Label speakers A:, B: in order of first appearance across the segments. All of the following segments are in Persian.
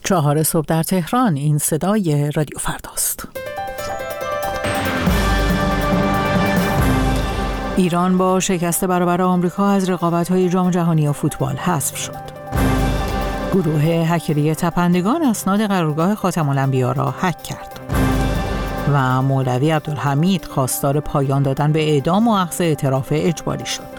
A: 4 صبح در تهران. این صدای رادیو فرداست. ایران با شکست برابر آمریکا از رقابت‌های جام جهانی فوتبال حذف شد. گروه هکری تپندگان اسناد قرارگاه خاتم‌الانبیا را هک کرد. و مولوی عبدالحمید خواستار پایان دادن به اعدام و اخذ اعتراف اجباری شد.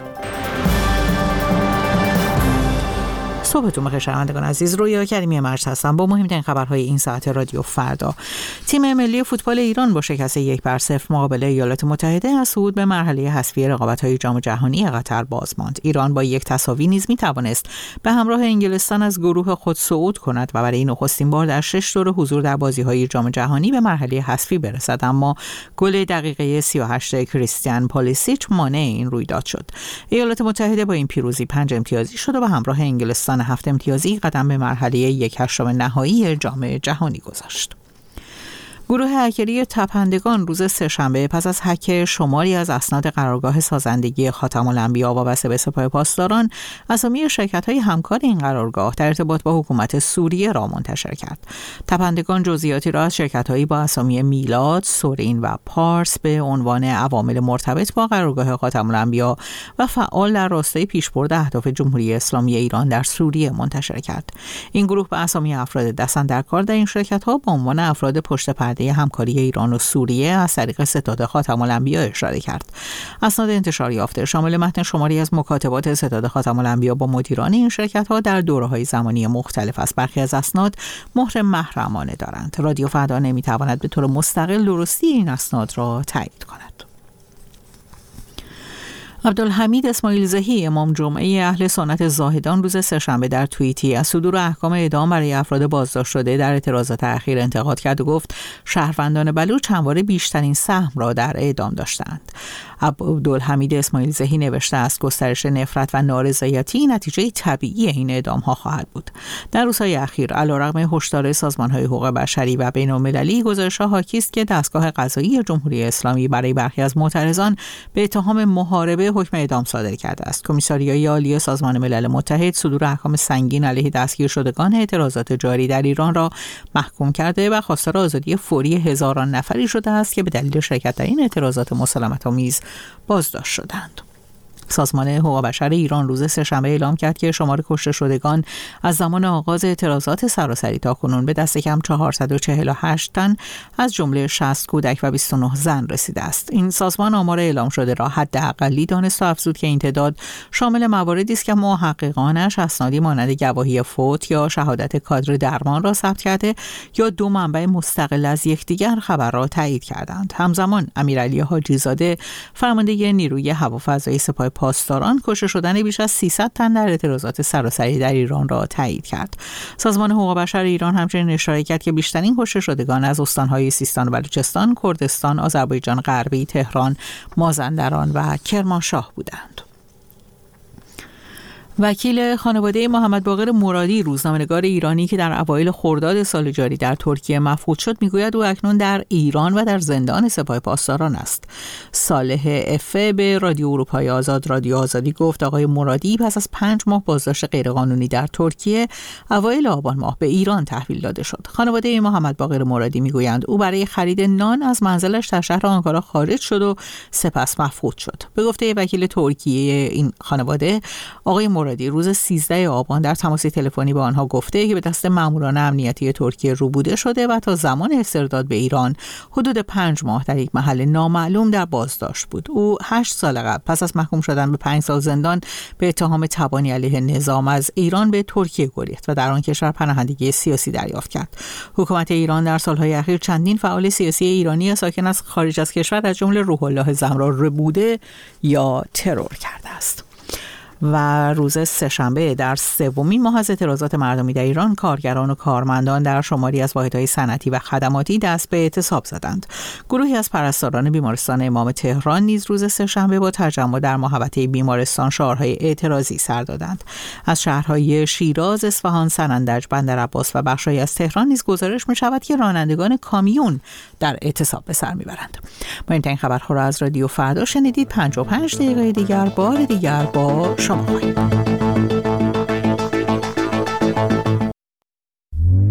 A: صبحتون بخیر شنوندگان عزیز، رویا کریمی مرج هستم با مهمترین خبرهای این ساعت رادیو فردا. تیم ملی فوتبال ایران با شکست 1-0 مقابل ایالات متحده از صعود به مرحله حذفی رقابت‌های جام جهانی قطر باز ماند. ایران با یک تساوی نیز می‌توانست به همراه انگلستان از گروه خود صعود کند و برای نخستین بار در 6 دوره حضور در بازی‌های جام جهانی به مرحله حذفی برسد، اما گل دقیقه 38 کریستیان پولیسیچ مانع این رویداد شد. ایالات متحده با این پیروزی 5 امتیازی شد و به همراه انگلستان 7 امتیازی قدم به مرحله 1/8 نهایی جام جهانی گذاشت. گروه هکری تپندگان روز سه‌شنبه پس از هک شماری از اسناد قرارگاه سازندگی خاتم‌الانبیا وابسته به سپاه پاسداران، اسامی شرکت‌های همکار این قرارگاه در ارتباط با حکومت سوریه را منتشر کرد. تپندگان جزئیاتی را از شرکت‌هایی با اسامی میلاد، سورین و پارس به عنوان عوامل مرتبط با قرارگاه خاتم‌الانبیا و فعال در راستای پیشبرد اهداف جمهوری اسلامی ایران در سوریه منتشر کرد. این گروه به اسامی افراد دست‌اندرکار در این شرکت‌ها به عنوان افراد پشت پرده همکاری ایران و سوریه از طریق ستاد خاتم‌الانبیا اشاره کرد. اسناد انتشار یافته شامل متن شماری از مکاتبات ستاد خاتم‌الانبیا با مدیران این شرکت‌ها در دوره‌های زمانی مختلف است. برخی از اسناد مهر محرمانه دارند. رادیو فردا نمی‌تواند به طور مستقل درستی این اسناد را تایید کند. عبدالحمید اسماعیل زهی امام جمعه اهل سنت زاهدان روز سه‌شنبه در توییتی از صدور احکام اعدام برای افراد بازداشت شده در اعتراضات اخیر انتقاد کرد و گفت شهروندان بلوچ همواره بیشترین سهم را در اعدام داشتند. عبدالحمید اسماعیل زهی نوشته است گسترش نفرت و نارضایتی نتیجه طبیعی این اعدام ها خواهد بود. در روزهای اخیر علیرغم هشدار سازمان‌های حقوق بشری و بین‌المللی، گزارش‌ها حاکی است که دستگاه قضایی جمهوری اسلامی برای برخی از معترضان به اتهام محاربه حکم اعدام صادر کرده است. کمیساریای عالی سازمان ملل متحد صدور احکام سنگین علیه دستگیر شدگان اعتراضات جاری در ایران را محکوم کرده و خواستار آزادی فوری هزاران نفری شده است که به دلیل شرکت در این اعتراضات مسالمت‌آمیز بازداشت شدند. سازمان حقوق بشر ایران روز سه‌شنبه اعلام کرد که شمار کشته شدگان از زمان آغاز اعتراضات سراسری تاکنون به دست کم 448 تن از جمله 60 کودک و 29 زن رسیده است. این سازمان آمار اعلام شده را حداقلی دانست و افزود که این تعداد شامل مواردی است که محققانش اسنادی مانند گواهی فوت یا شهادت کادر درمان را ثبت کرده یا دو منبع مستقل از یکدیگر خبر را تایید کردند. همزمان امیرعلی حاجی‌زاده فرمانده نیروی هوافضایی سپاه پاسداران کشته شدن بیش از 300 تن در اعتراضات سراسری در ایران را تایید کرد. سازمان حقوق بشر ایران همچنین اشاره کرد که بیشترین کشته شدگان از استان‌های سیستان و بلوچستان، کردستان، آذربایجان غربی، تهران، مازندران و کرمانشاه بودند. وکیل خانواده محمد باقر مرادی، روزنامه‌نگار ایرانی که در اوایل خرداد سال جاری در ترکیه مفقود شد، میگوید او اکنون در ایران و در زندان سپاه پاسداران است. صالح افه به رادیو اروپای آزاد رادیو آزادی گفت آقای مرادی پس از 5 ماه بازداشت غیرقانونی در ترکیه اوایل آبان ماه به ایران تحویل داده شد. خانواده محمد باقر مرادی میگویند او برای خرید نان از منزلش در شهر آنکارا خارج شد و سپس مفقود شد. به گفته وکیل ترکیه این خانواده، آقای مرادی روز 13 آبان در تماس تلفنی با آنها گفته که به دست ماموران امنیتی ترکیه روبوده شده و تا زمان استرداد به ایران حدود 5 ماه در یک محل نامعلوم در بازداشت بود. او 8 سال قبل پس از محکوم شدن به 5 سال زندان به اتهام تبانی علیه نظام از ایران به ترکیه گریخت و در آن کشور پناهندگی سیاسی دریافت کرد. حکومت ایران در سالهای اخیر چندین فعال سیاسی ایرانی ساکن از خارج از کشور از جمله روح الله زمرا ربوده یا ترور کرده است. و روز سه‌شنبه در 3مین ماه از اعتراضات مردمی در ایران، کارگران و کارمندان در شماری از واحدهای صنعتی و خدماتی دست به اعتصاب زدند. گروهی از پرستاران بیمارستان امام تهران نیز روز سه‌شنبه با تجمع در محوطه بیمارستان شعارهای اعتراضی سر دادند. از شهرهای شیراز، اصفهان، سنندج، بندرعباس و بخش‌هایی از تهران نیز گزارش می‌شود که رانندگان کامیون در اعتصاب به سر می‌برند. ما این خبرها را از رادیو فردا شنیدید. 55 دقیقه دیگر بار دیگر با شما خواهیم.